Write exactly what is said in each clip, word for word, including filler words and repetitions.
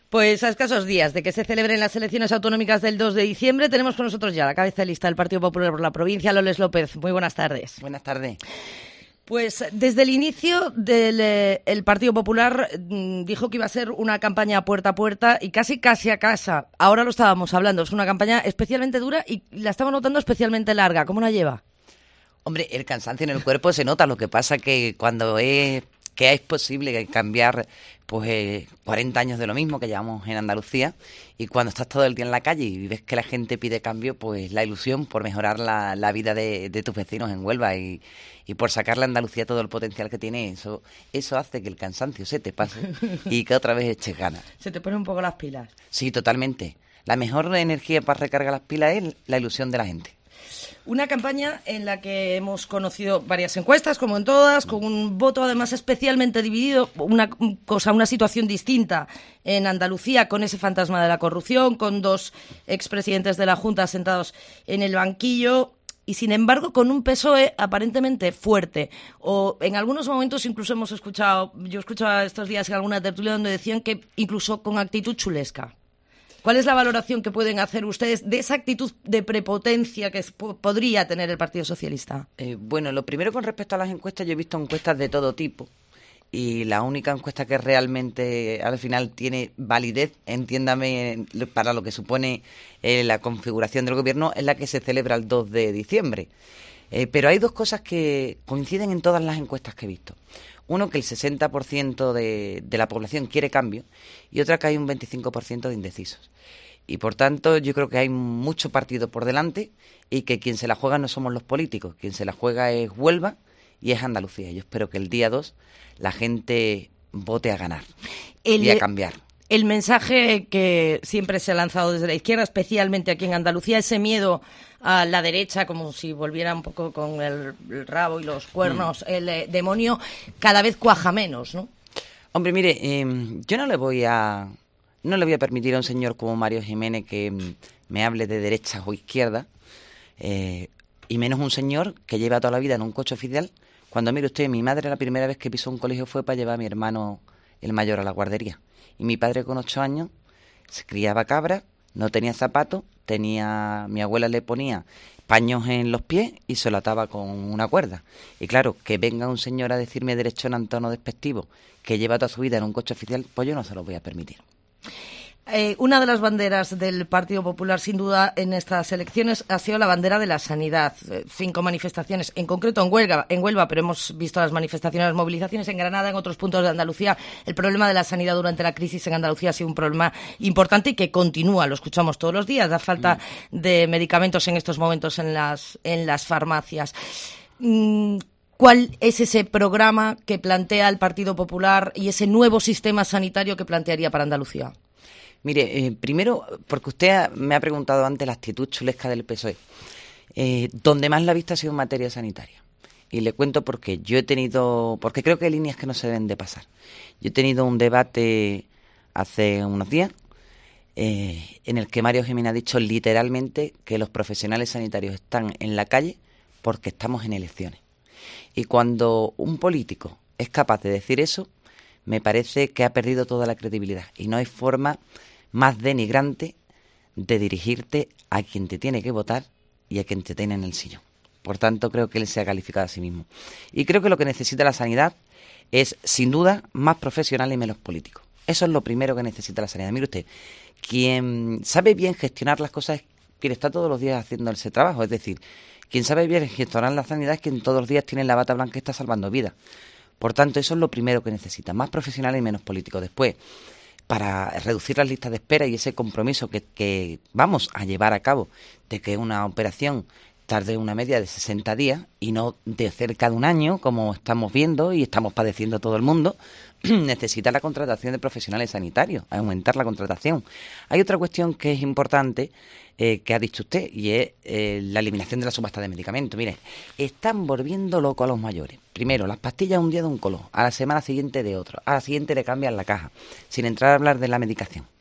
Pues a escasos días de que se celebren las elecciones autonómicas del dos de diciembre, tenemos con nosotros ya la cabeza de lista del Partido Popular por la provincia, Loles López. Muy buenas tardes. Buenas tardes. Pues desde el inicio del eh, el Partido Popular mmm, dijo que iba a ser una campaña puerta a puerta y casi casi a casa. Ahora lo estábamos hablando, es una campaña especialmente dura y la estamos notando especialmente larga. ¿Cómo la lleva? Hombre, el cansancio en el cuerpo se nota, lo que pasa que cuando es que es posible cambiar pues eh, cuarenta años de lo mismo que llevamos en Andalucía, y cuando estás todo el día en la calle y ves que la gente pide cambio, pues la ilusión por mejorar la, la vida de, de tus vecinos en Huelva y, y por sacarle a Andalucía todo el potencial que tiene, eso eso hace que el cansancio se te pase y que otra vez eches ganas. Se te ponen un poco las pilas. Sí, totalmente. La mejor energía para recargar las pilas es la ilusión de la gente. Una campaña en la que hemos conocido varias encuestas, como en todas, con un voto además especialmente dividido, una cosa, una situación distinta en Andalucía, con ese fantasma de la corrupción, con dos expresidentes de la Junta sentados en el banquillo y, sin embargo, con un P S O E aparentemente fuerte. O en algunos momentos incluso hemos escuchado, yo escuchaba estos días en alguna tertulia donde decían que incluso con actitud chulesca. ¿Cuál es la valoración que pueden hacer ustedes de esa actitud de prepotencia que podría tener el Partido Socialista? Eh, bueno, lo primero con respecto a las encuestas, yo he visto encuestas de todo tipo y la única encuesta que realmente al final tiene validez, entiéndame, para lo que supone eh, la configuración del gobierno, es la que se celebra el dos de diciembre. Eh, pero hay dos cosas que coinciden en todas las encuestas que he visto. Uno, que el sesenta por ciento de, de la población quiere cambio, y otra, que hay un veinticinco por ciento de indecisos. Y por tanto, yo creo que hay mucho partido por delante y que quien se la juega no somos los políticos, quien se la juega es Huelva y es Andalucía. Yo espero que el día dos la gente vote a ganar el, y a cambiar. El mensaje que siempre se ha lanzado desde la izquierda, especialmente aquí en Andalucía, ese miedo a la derecha, como si volviera un poco con el, el rabo y los cuernos, mm. el eh, demonio, cada vez cuaja menos, ¿no? Hombre, mire, eh, yo no le voy a no le voy a permitir a un señor como Mario Jiménez que mm, me hable de derechas o izquierdas, eh, y menos un señor que lleva toda la vida en un coche oficial. Cuando, mire usted, mi madre la primera vez que pisó un colegio fue para llevar a mi hermano, el mayor, a la guardería. Y mi padre, con ocho años, se criaba cabra, no tenía zapatos, tenía, mi abuela le ponía paños en los pies y se lo ataba con una cuerda. Y claro, que venga un señor a decirme derechón en tono despectivo, que lleva toda su vida en un coche oficial, pues yo no se lo voy a permitir. Eh, una de las banderas del Partido Popular, sin duda, en estas elecciones ha sido la bandera de la sanidad. Eh, cinco manifestaciones, en concreto en Huelva, en Huelva, pero hemos visto las manifestaciones, las movilizaciones en Granada, en otros puntos de Andalucía. El problema de la sanidad durante la crisis en Andalucía ha sido un problema importante y que continúa, lo escuchamos todos los días, la falta mm. de medicamentos en estos momentos en las, en las farmacias. Mm, ¿Cuál es ese programa que plantea el Partido Popular y ese nuevo sistema sanitario que plantearía para Andalucía? Mire, eh, primero, porque usted me ha preguntado antes la actitud chulesca del P S O E. Eh, donde más la he visto ha sido en materia sanitaria. Y le cuento por qué. Yo he tenido, porque creo que hay líneas que no se deben de pasar. Yo he tenido un debate hace unos días eh, en el que Mario Jiménez ha dicho literalmente que los profesionales sanitarios están en la calle porque estamos en elecciones. Y cuando un político es capaz de decir eso, me parece que ha perdido toda la credibilidad. Y no hay forma más denigrante de dirigirte a quien te tiene que votar y a quien te tiene en el sillón. Por tanto, creo que él se ha calificado a sí mismo. Y creo que lo que necesita la sanidad es, sin duda, más profesionales y menos políticos. Eso es lo primero que necesita la sanidad. Mire usted, quien sabe bien gestionar las cosas es quien está todos los días haciendo ese trabajo. Es decir, quien sabe bien gestionar la sanidad es quien todos los días tiene la bata blanca y está salvando vidas. Por tanto, eso es lo primero que necesita, más profesionales y menos políticos. Después, para reducir las listas de espera y ese compromiso que, que vamos a llevar a cabo de que una operación tarde una media de sesenta días y no de cerca de un año, como estamos viendo y estamos padeciendo todo el mundo, necesita la contratación de profesionales sanitarios, aumentar la contratación. Hay otra cuestión que es importante, eh, que ha dicho usted, y es eh, la eliminación de la subasta de medicamentos. Mire, están volviendo locos a los mayores. Primero, las pastillas un día de un color, a la semana siguiente de otro, a la siguiente le cambian la caja, sin entrar a hablar de la medicación.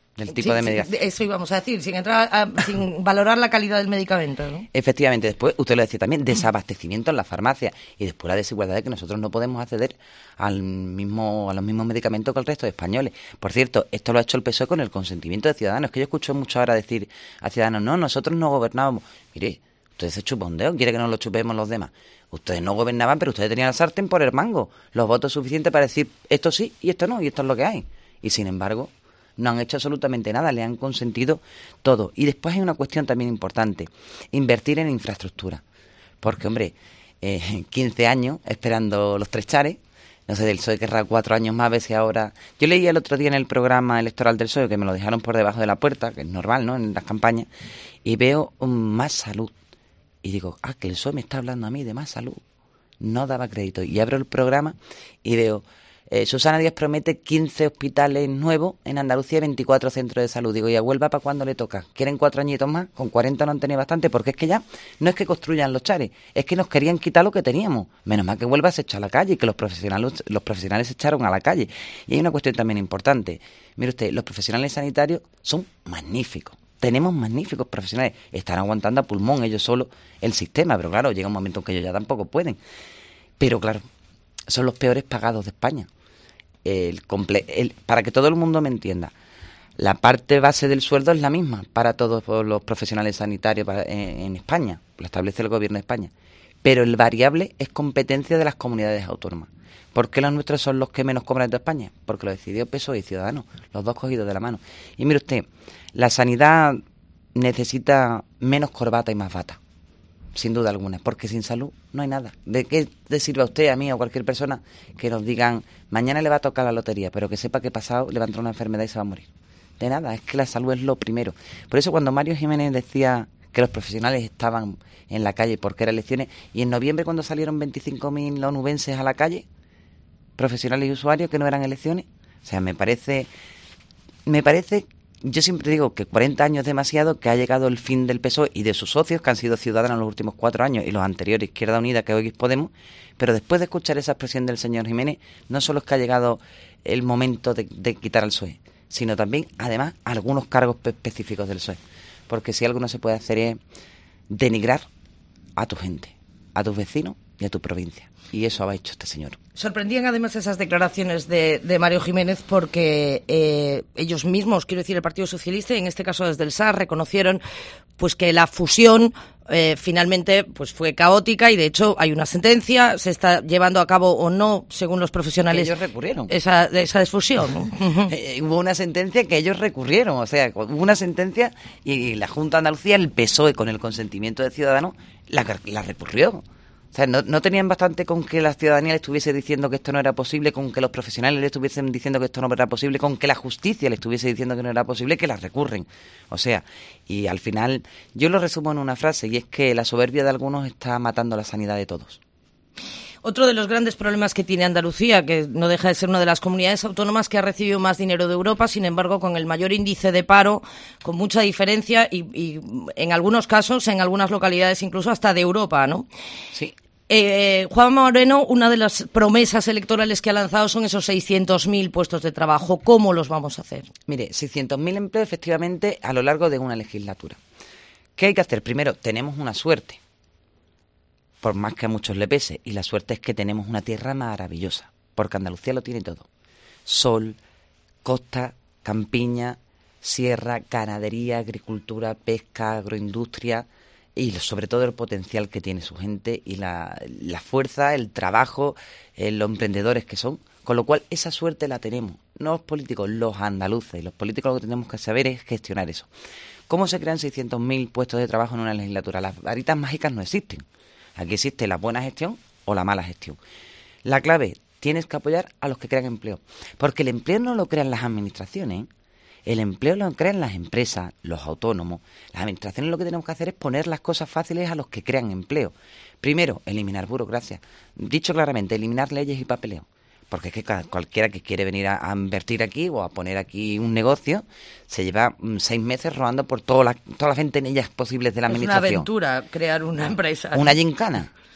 del tipo sí, de medicación. Sí, eso íbamos a decir, sin entrar a, sin valorar la calidad del medicamento, ¿no? Efectivamente, después, usted lo decía también, desabastecimiento en las farmacias y después la desigualdad de que nosotros no podemos acceder al mismo, a los mismos medicamentos que el resto de españoles. Por cierto, esto lo ha hecho el P S O E con el consentimiento de Ciudadanos, que yo escucho mucho ahora decir a Ciudadanos, no, nosotros no gobernábamos. Mire, usted se chupa un dedo, quiere que nos lo chupemos los demás. Ustedes no gobernaban, pero ustedes tenían la sartén por el mango, los votos suficientes para decir esto sí y esto no, y esto es lo que hay. Y sin embargo, no han hecho absolutamente nada, le han consentido todo. Y después hay una cuestión también importante, invertir en infraestructura. Porque, hombre, eh, quince años esperando los tres chares, no sé, del P S O E querrá cuatro años más, a ver si ahora... Yo leí el otro día en el programa electoral del P S O E, que me lo dejaron por debajo de la puerta, que es normal, ¿no?, en las campañas, y veo um, más salud. Y digo, ah, que el P S O E me está hablando a mí de más salud. No daba crédito. Y abro el programa y veo... Eh, Susana Díaz promete quince hospitales nuevos en Andalucía y veinticuatro centros de salud. Digo, ¿y a Huelva para cuándo le toca? ¿Quieren cuatro añitos más? Con cuarenta no han tenido bastante, porque es que ya no es que construyan los chares, es que nos querían quitar lo que teníamos. Menos mal que Huelva se echó a la calle y que los profesionales, los profesionales se echaron a la calle. Y hay una cuestión también importante. Mire usted, los profesionales sanitarios son magníficos. Tenemos magníficos profesionales. Están aguantando a pulmón ellos solos el sistema, pero claro, llega un momento en que ellos ya tampoco pueden. Pero claro, son los peores pagados de España. El comple- el, para que todo el mundo me entienda, la parte base del sueldo es la misma para todos los profesionales sanitarios para, en, en España, lo establece el gobierno de España, pero el variable es competencia de las comunidades autónomas. ¿Por qué los nuestros son los que menos cobran de toda España? Porque lo decidió P S O E y Ciudadanos, los dos cogidos de la mano. Y mire usted, la sanidad necesita menos corbata y más bata, sin duda alguna, porque sin salud no hay nada. ¿De qué le sirve a usted, a mí o a cualquier persona que nos digan mañana le va a tocar la lotería, pero que sepa que pasado le va a entrar una enfermedad y se va a morir? De nada, es que la salud es lo primero. Por eso cuando Mario Jiménez decía que los profesionales estaban en la calle porque eran elecciones, y en noviembre cuando salieron veinticinco mil onubenses a la calle, profesionales y usuarios, que no eran elecciones, o sea, me parece, me parece... Yo siempre digo que cuarenta años es demasiado, que ha llegado el fin del P S O E y de sus socios, que han sido Ciudadanos en los últimos cuatro años, y los anteriores, Izquierda Unida, que hoy es Podemos, pero después de escuchar esa expresión del señor Jiménez, no solo es que ha llegado el momento de, de quitar al P S O E, sino también, además, algunos cargos específicos del P S O E. Porque si algo no se puede hacer es denigrar a tu gente, a tus vecinos y a tu provincia. Y eso ha hecho este señor. Sorprendían además esas declaraciones de, de Mario Jiménez porque eh, ellos mismos, quiero decir el Partido Socialista, y en este caso desde el S A R, reconocieron pues que la fusión eh, finalmente pues fue caótica y de hecho hay una sentencia, se está llevando a cabo o no, según los profesionales. Que ellos recurrieron. Esa, esa desfusión, ¿no? eh, hubo una sentencia que ellos recurrieron, o sea, hubo una sentencia y la Junta de Andalucía, el P S O E, con el consentimiento de Ciudadanos, la, la recurrió. O sea, no, no tenían bastante con que la ciudadanía le estuviese diciendo que esto no era posible, con que los profesionales le estuviesen diciendo que esto no era posible, con que la justicia le estuviese diciendo que no era posible, que las recurren. O sea, y al final, yo lo resumo en una frase, y es que la soberbia de algunos está matando la sanidad de todos. Otro de los grandes problemas que tiene Andalucía, que no deja de ser una de las comunidades autónomas que ha recibido más dinero de Europa, sin embargo, con el mayor índice de paro, con mucha diferencia y, y en algunos casos, en algunas localidades, incluso hasta de Europa, ¿no? Sí. Eh, Juan Moreno, una de las promesas electorales que ha lanzado son esos seiscientos mil puestos de trabajo. ¿Cómo los vamos a hacer? Mire, seiscientos mil empleos efectivamente a lo largo de una legislatura. ¿Qué hay que hacer? Primero, tenemos una suerte, por más que a muchos le pese, y la suerte es que tenemos una tierra maravillosa, porque Andalucía lo tiene todo. Sol, costa, campiña, sierra, ganadería, agricultura, pesca, agroindustria, y sobre todo el potencial que tiene su gente y la, la fuerza, el trabajo, eh, los emprendedores que son, con lo cual esa suerte la tenemos, no los políticos, los andaluces, y los políticos lo que tenemos que saber es gestionar eso. ¿Cómo se crean seiscientos mil puestos de trabajo en una legislatura? Las varitas mágicas no existen. Aquí existe la buena gestión o la mala gestión. La clave, tienes que apoyar a los que crean empleo, porque el empleo no lo crean las administraciones, ¿eh? El empleo lo crean las empresas, los autónomos. Las administraciones lo que tenemos que hacer es poner las cosas fáciles a los que crean empleo. Primero, eliminar burocracia. Dicho claramente, eliminar leyes y papeleo. Porque es que cualquiera que quiere venir a, a invertir aquí o a poner aquí un negocio se lleva mm, seis meses rodando por toda la, todas las ventanillas posibles de la es administración. Es una aventura crear una empresa. Una gincana.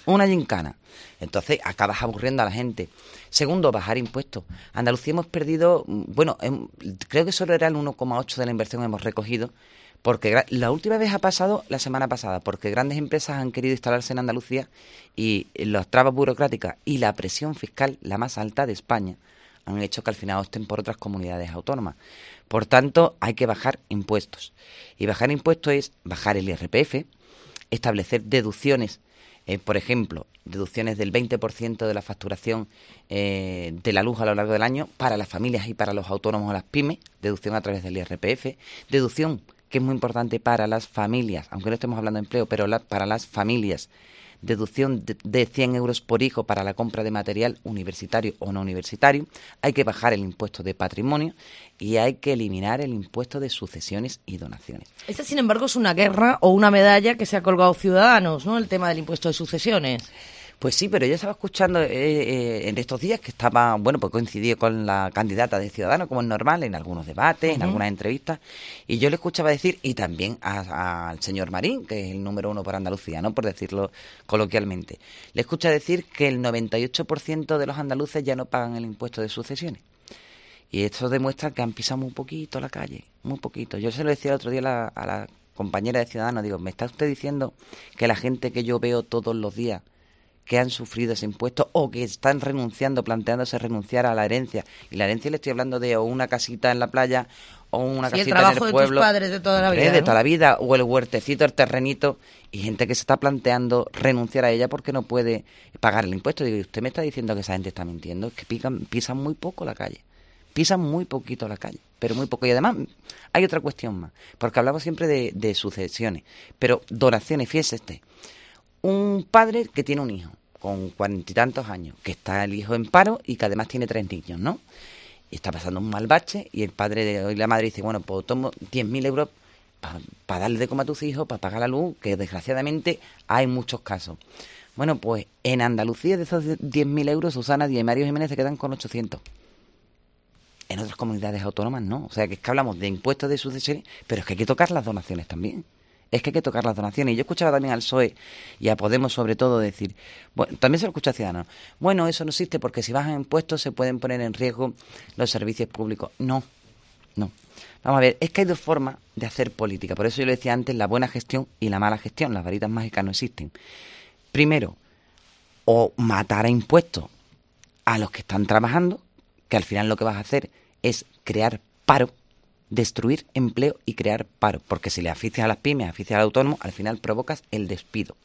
una gincana. Entonces acabas aburriendo a la gente. Segundo, bajar impuestos. Andalucía hemos perdido, bueno, em, creo que solo era el uno coma ocho de la inversión que hemos recogido, porque la última vez ha pasado la semana pasada, porque grandes empresas han querido instalarse en Andalucía y las trabas burocráticas y la presión fiscal, la más alta de España, han hecho que al final opten por otras comunidades autónomas. Por tanto, hay que bajar impuestos. Y bajar impuestos es bajar el I R P F, establecer deducciones, eh, por ejemplo, deducciones del veinte por ciento de la facturación eh, de la luz a lo largo del año para las familias y para los autónomos o las pymes, deducción a través del I R P F, deducción que es muy importante para las familias, aunque no estemos hablando de empleo, pero la, para las familias, deducción de, de cien euros por hijo para la compra de material universitario o no universitario, hay que bajar el impuesto de patrimonio y hay que eliminar el impuesto de sucesiones y donaciones. Esta, sin embargo, es una guerra o una medalla que se ha colgado Ciudadanos, ¿no? El tema del impuesto de sucesiones. Pues sí, pero yo estaba escuchando eh, eh, en estos días que estaba, bueno, pues coincidí con la candidata de Ciudadanos, como es normal, en algunos debates, uh-huh. en algunas entrevistas, y yo le escuchaba decir, y también al señor Marín, que es el número uno por Andalucía, ¿no?, por decirlo coloquialmente, le escucha decir que el noventa y ocho por ciento de los andaluces ya no pagan el impuesto de sucesiones. Y esto demuestra que han pisado muy poquito la calle, muy poquito. Yo se lo decía el otro día a la, a la compañera de Ciudadanos, digo, ¿me está usted diciendo que la gente que yo veo todos los días que han sufrido ese impuesto o que están renunciando, planteándose renunciar a la herencia? Y la herencia le estoy hablando de o una casita en la playa o una sí, casita en el pueblo. El trabajo de tus padres de toda la vida, de ¿no? toda la vida, o el huertecito, el terrenito, y gente que se está planteando renunciar a ella porque no puede pagar el impuesto. Digo, ¿y usted me está diciendo que esa gente está mintiendo? Es que pican, pisan muy poco la calle. Pisan muy poquito la calle, pero muy poco. Y además hay otra cuestión más, porque hablamos siempre de, de sucesiones, pero donaciones, fíjese este. Un padre que tiene un hijo con cuarenta y tantos años, que está el hijo en paro y que además tiene tres niños, ¿no? Y está pasando un mal bache y el padre de hoy la madre dice, bueno, pues tomo diez mil euros para pa darle de comer a tus hijos, para pagar la luz, que desgraciadamente hay muchos casos. Bueno, pues en Andalucía de esos diez mil euros, Susana Díaz y Mario Jiménez se quedan con ochocientos. En otras comunidades autónomas no. O sea, que es que hablamos de impuestos de sucesiones, pero es que hay que tocar las donaciones también. Es que hay que tocar las donaciones. Y yo escuchaba también al P S O E y a Podemos sobre todo decir, bueno, también se lo escucha a Ciudadanos, bueno, eso no existe porque si bajan impuestos se pueden poner en riesgo los servicios públicos. No, no. Vamos a ver, es que hay dos formas de hacer política. Por eso yo le decía antes, la buena gestión y la mala gestión. Las varitas mágicas no existen. Primero, o matar a impuestos a los que están trabajando, que al final lo que vas a hacer es crear paro, destruir empleo y crear paro, porque si le asfixias a las pymes, asfixias al autónomo, al final provocas el despido.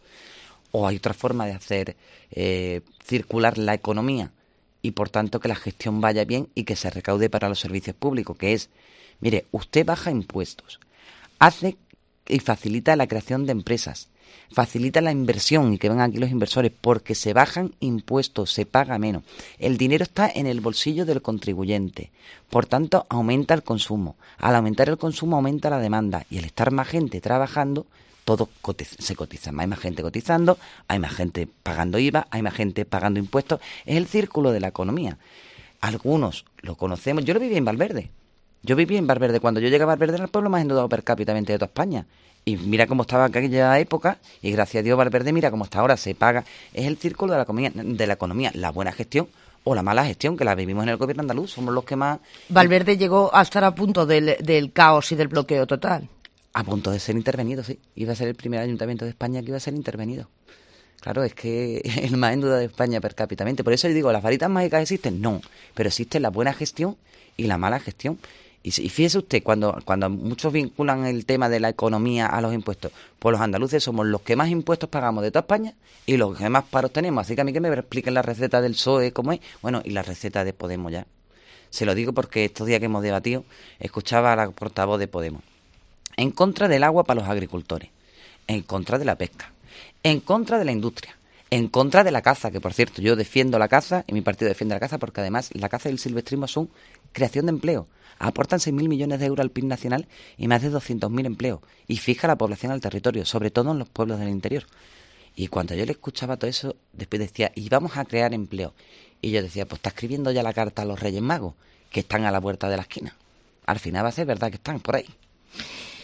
O hay otra forma de hacer eh, circular la economía y por tanto que la gestión vaya bien y que se recaude para los servicios públicos, que es, mire, usted baja impuestos, hace y facilita la creación de empresas, facilita la inversión y que vengan aquí los inversores, porque se bajan impuestos, se paga menos. El dinero está en el bolsillo del contribuyente, por tanto aumenta el consumo. Al aumentar el consumo aumenta la demanda y al estar más gente trabajando, todo cotiza, se cotiza. Hay más gente cotizando, hay más gente pagando I V A, hay más gente pagando impuestos. Es el círculo de la economía. Algunos lo conocemos. Yo lo viví en Valverde. Yo viví en Valverde. Cuando yo llegué a Valverde era el pueblo más endeudado per cápita de toda España. Y mira cómo estaba en aquella época, y gracias a Dios Valverde, mira cómo está ahora, se paga. Es el círculo de la economía, de la economía, la buena gestión o la mala gestión, que la vivimos en el gobierno andaluz, somos los que más... Valverde llegó a estar a punto del, del caos y del bloqueo total. A punto de ser intervenido, sí. Iba a ser el primer ayuntamiento de España que iba a ser intervenido. Claro, es que el más en duda de España per cápita. Por eso yo digo, ¿las varitas mágicas existen? No, pero existe la buena gestión y la mala gestión. Y fíjese usted, cuando, cuando muchos vinculan el tema de la economía a los impuestos, pues los andaluces somos los que más impuestos pagamos de toda España y los que más paros tenemos. Así que a mí que me expliquen la receta del P S O E cómo es, bueno, y la receta de Podemos ya. Se lo digo porque estos días que hemos debatido, escuchaba a la portavoz de Podemos. En contra del agua para los agricultores, en contra de la pesca, en contra de la industria, en contra de la caza, que por cierto yo defiendo la caza y mi partido defiende la caza porque además la caza y el silvestrismo son creación de empleo. Aportan seis mil millones de euros al P I B nacional y más de doscientos mil empleos. Y fija la población al territorio, sobre todo en los pueblos del interior. Y cuando yo le escuchaba todo eso, después decía, y vamos a crear empleo. Y yo decía, pues está escribiendo ya la carta a los Reyes Magos, que están a la puerta de la esquina. Al final va a ser verdad que están por ahí.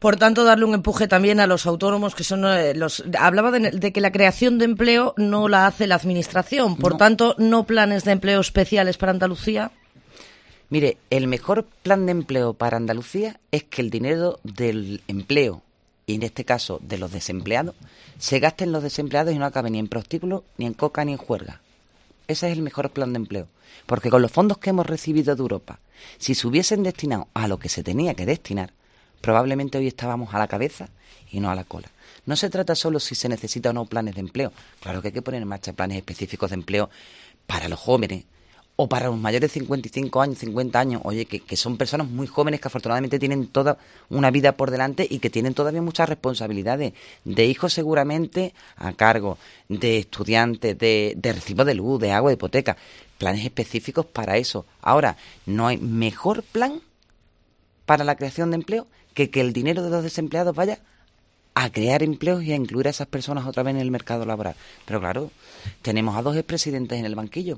Por tanto, darle un empuje también a los autónomos, que son eh, los... Hablaba de, de que la creación de empleo no la hace la Administración. Por No. tanto, no planes de empleo especiales para Andalucía. Mire, el mejor plan de empleo para Andalucía es que el dinero del empleo, y en este caso de los desempleados, se gaste en los desempleados y no acabe ni en prostíbulos, ni en coca, ni en juerga. Ese es el mejor plan de empleo. Porque con los fondos que hemos recibido de Europa, si se hubiesen destinado a lo que se tenía que destinar, probablemente hoy estábamos a la cabeza y no a la cola. No se trata solo si se necesita o no planes de empleo. Claro que hay que poner en marcha planes específicos de empleo para los jóvenes o para los mayores de cincuenta y cinco años, cincuenta años. Oye, que, que son personas muy jóvenes que afortunadamente tienen toda una vida por delante y que tienen todavía muchas responsabilidades. De hijos seguramente a cargo, de estudiantes, de, de recibo de luz, de agua, de hipoteca. Planes específicos para eso. Ahora, no hay mejor plan para la creación de empleo que que el dinero de los desempleados vaya a crear empleos y a incluir a esas personas otra vez en el mercado laboral. Pero claro, tenemos a dos expresidentes en el banquillo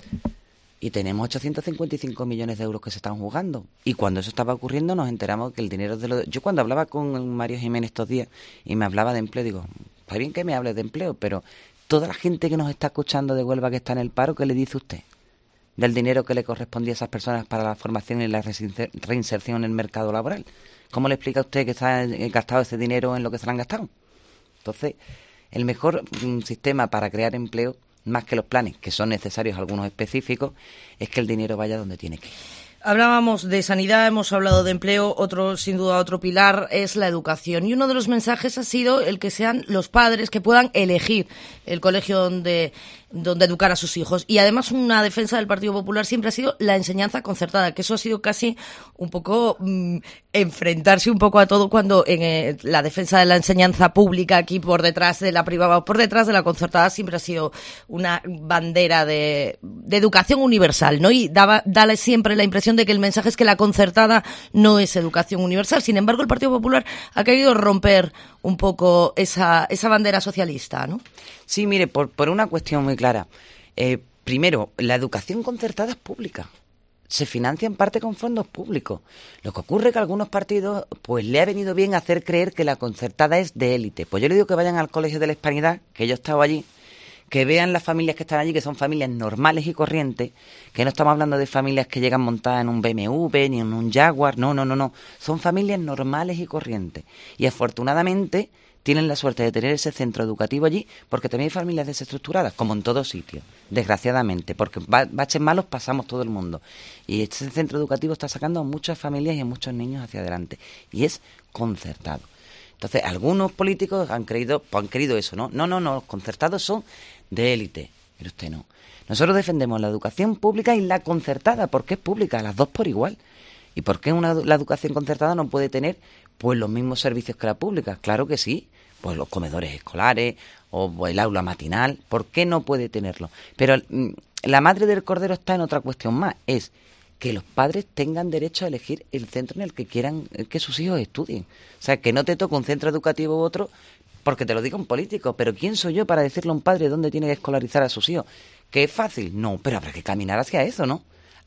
y tenemos ochocientos cincuenta y cinco millones de euros que se están jugando. Y cuando eso estaba ocurriendo nos enteramos que el dinero de los... Yo cuando hablaba con Mario Jiménez estos días y me hablaba de empleo, digo, está bien que me hables de empleo, pero toda la gente que nos está escuchando de Huelva que está en el paro, ¿qué le dice usted del dinero que le correspondía a esas personas para la formación y la reinserción en el mercado laboral? ¿Cómo le explica a usted que se ha gastado ese dinero en lo que se lo han gastado? Entonces, el mejor mm, sistema para crear empleo, más que los planes, que son necesarios algunos específicos, es que el dinero vaya donde tiene que ir. Hablábamos de sanidad, hemos hablado de empleo, otro, sin duda, otro pilar es la educación. Y uno de los mensajes ha sido el que sean los padres que puedan elegir el colegio donde, donde educar a sus hijos. Y además una defensa del Partido Popular siempre ha sido la enseñanza concertada, que eso ha sido casi un poco mmm, enfrentarse un poco a todo cuando en eh, la defensa de la enseñanza pública aquí por detrás de la privada, por detrás de la concertada siempre ha sido una bandera de, de educación universal, ¿no? Y daba, dale siempre la impresión de que el mensaje es que la concertada no es educación universal. Sin embargo, el Partido Popular ha querido romper un poco esa, esa bandera socialista, ¿no? Sí, mire, por, por una cuestión muy clara. Eh, primero, la educación concertada es pública. Se financia en parte con fondos públicos. Lo que ocurre es que a algunos partidos pues le ha venido bien hacer creer que la concertada es de élite. Pues yo le digo que vayan al Colegio de la Hispanidad, que yo he estado allí, que vean las familias que están allí, que son familias normales y corrientes, que no estamos hablando de familias que llegan montadas en un B M W ni en un Jaguar, no, no, no, no, son familias normales y corrientes. Y afortunadamente tienen la suerte de tener ese centro educativo allí, porque también hay familias desestructuradas, como en todos sitios, desgraciadamente, porque baches malos pasamos todo el mundo. Y este centro educativo está sacando a muchas familias y a muchos niños hacia adelante, y es concertado. Entonces, algunos políticos han creído, pues han querido eso, ¿no? No, no, no, los concertados son de élite, pero usted no. Nosotros defendemos la educación pública y la concertada, porque es pública, las dos por igual. ¿Y por qué una, la educación concertada no puede tener pues los mismos servicios que la pública? Claro que sí, pues los comedores escolares o el aula matinal, ¿por qué no puede tenerlo? Pero mm, la madre del cordero está en otra cuestión más, es que los padres tengan derecho a elegir el centro en el que quieran que sus hijos estudien. O sea, que no te toque un centro educativo u otro porque te lo diga un político. Pero ¿quién soy yo para decirle a un padre dónde tiene que escolarizar a sus hijos? ¿Que es fácil? No, pero habrá que caminar hacia eso, ¿no?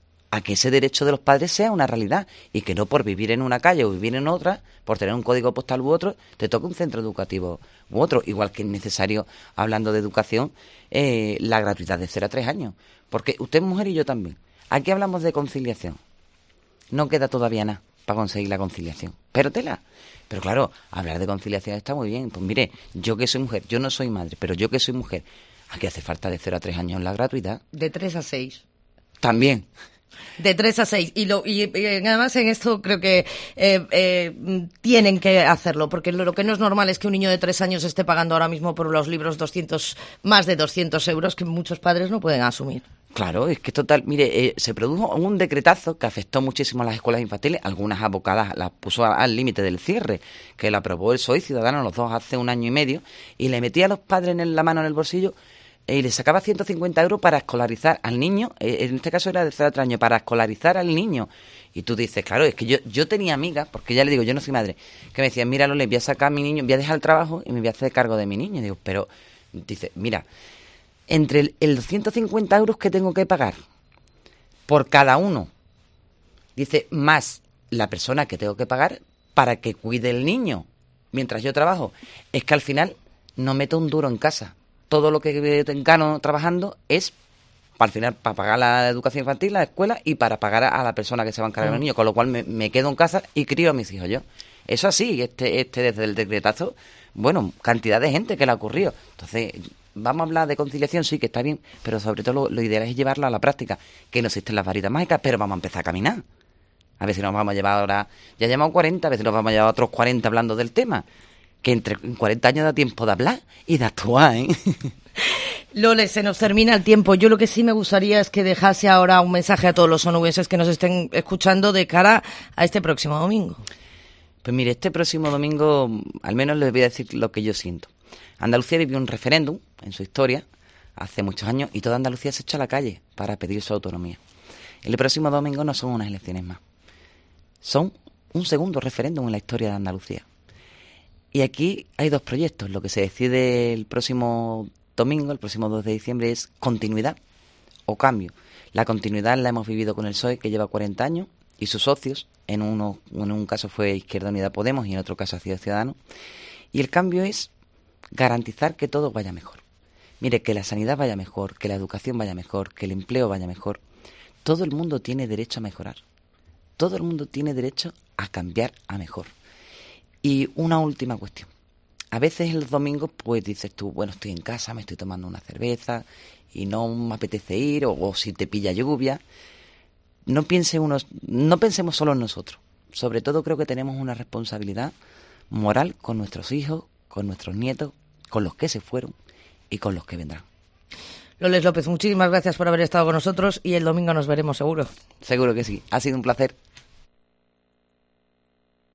A que ese derecho de los padres sea una realidad y que no por vivir en una calle o vivir en otra, por tener un código postal u otro, te toque un centro educativo u otro. Igual que es necesario, hablando de educación, eh, la gratuidad de cero a tres años. Porque usted es mujer y yo también. Aquí hablamos de conciliación. No queda todavía nada para conseguir la conciliación. Pero tela. Pero claro, hablar de conciliación está muy bien. Pues mire, yo que soy mujer, yo no soy madre, pero yo que soy mujer, aquí hace falta de cero a tres años la gratuidad. De tres a seis. También. De tres a seis. Y, lo, y, y además en esto creo que eh, eh, tienen que hacerlo, porque lo, lo que no es normal es que un niño de tres años esté pagando ahora mismo por los libros doscientos, más de doscientos euros que muchos padres no pueden asumir. Claro, es que total, mire, eh, se produjo un decretazo que afectó muchísimo a las escuelas infantiles, algunas abocadas las puso al límite del cierre, que lo aprobó el P S O E y Ciudadanos los dos hace un año y medio, y le metía a los padres en la mano en el bolsillo y le sacaba ciento cincuenta euros para escolarizar al niño, eh, en este caso era de cero a tres años, para escolarizar al niño. Y tú dices, claro, es que yo yo tenía amigas, porque ya le digo, yo no soy madre, que me decían, mira, Lole, voy a sacar a mi niño, voy a dejar el trabajo y me voy a hacer cargo de mi niño. Y digo, pero, dice, mira, entre el, el ciento cincuenta euros que tengo que pagar por cada uno, dice, más la persona que tengo que pagar para que cuide el niño mientras yo trabajo. Es que al final no meto un duro en casa. Todo lo que gano trabajando es para al final para pagar la educación infantil, la escuela y para pagar a la persona que se va a encargar del niño, con lo cual me, me quedo en casa y crío a mis hijos yo. Eso así, este, este desde el decretazo, bueno, cantidad de gente que le ha ocurrido. Entonces, vamos a hablar de conciliación, sí, que está bien, pero sobre todo lo, lo ideal es llevarla a la práctica, que no existen las varitas mágicas, pero vamos a empezar a caminar. A ver si nos vamos a llevar ahora, ya llevamos cuarenta, a ver si nos vamos a llevar otros cuarenta hablando del tema. Que entre cuarenta años da tiempo de hablar y de actuar, ¿eh? Lole, se nos termina el tiempo. Yo lo que sí me gustaría es que dejase ahora un mensaje a todos los onubenses que nos estén escuchando de cara a este próximo domingo. Pues mire, este próximo domingo, al menos les voy a decir lo que yo siento. Andalucía vivió un referéndum en su historia hace muchos años y toda Andalucía se echó a la calle para pedir su autonomía. El próximo domingo no son unas elecciones más, son un segundo referéndum en la historia de Andalucía. Y aquí hay dos proyectos. Lo que se decide el próximo domingo, el próximo dos de diciembre, es continuidad o cambio. La continuidad la hemos vivido con el P S O E, que lleva cuarenta años, y sus socios. En uno, en un caso fue Izquierda Unida Podemos y en otro caso Ciudad Ciudadanos. Y el cambio es garantizar que todo vaya mejor. Mire, que la sanidad vaya mejor, que la educación vaya mejor, que el empleo vaya mejor. Todo el mundo tiene derecho a mejorar. Todo el mundo tiene derecho a cambiar a mejor. Y una última cuestión. A veces el domingo, pues dices tú, bueno, estoy en casa, me estoy tomando una cerveza y no me apetece ir, o, o si te pilla lluvia. No piense uno, no pensemos solo en nosotros. Sobre todo creo que tenemos una responsabilidad moral con nuestros hijos, con nuestros nietos, con los que se fueron y con los que vendrán. Loles López, muchísimas gracias por haber estado con nosotros y el domingo nos veremos seguro. Seguro que sí. Ha sido un placer.